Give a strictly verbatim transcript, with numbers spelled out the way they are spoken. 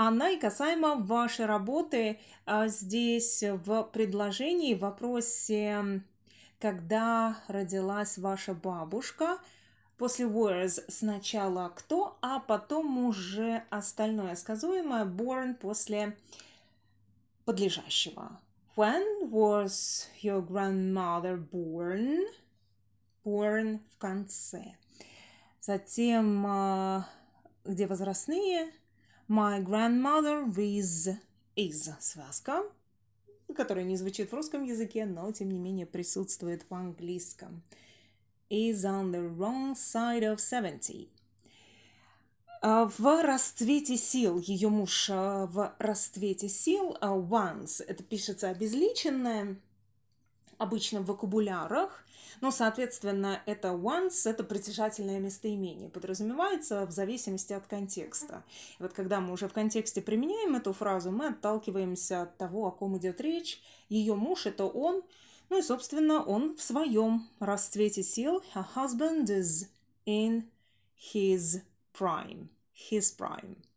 Она и касаемо вашей работы, а, здесь в предложении, в вопросе, когда родилась ваша бабушка. После was сначала кто, а потом уже остальное сказуемое born после подлежащего. When was your grandmother born? Born в конце. Затем, а, где возрастные? My grandmother is is связка, которая не звучит в русском языке, но тем не менее присутствует в английском. Is on the wrong side of seventy. В расцвете сил. Ее муж в расцвете сил. Once. Это пишется обезличенное, обычно в вокабулярах. Но, соответственно, это once, это притяжательное местоимение. Подразумевается в зависимости от контекста. И вот когда мы уже в контексте применяем эту фразу, мы отталкиваемся от того, о ком идет речь. Ее муж – это он. Ну и, собственно, он в своем расцвете сил. Her husband is in his prime. His prime.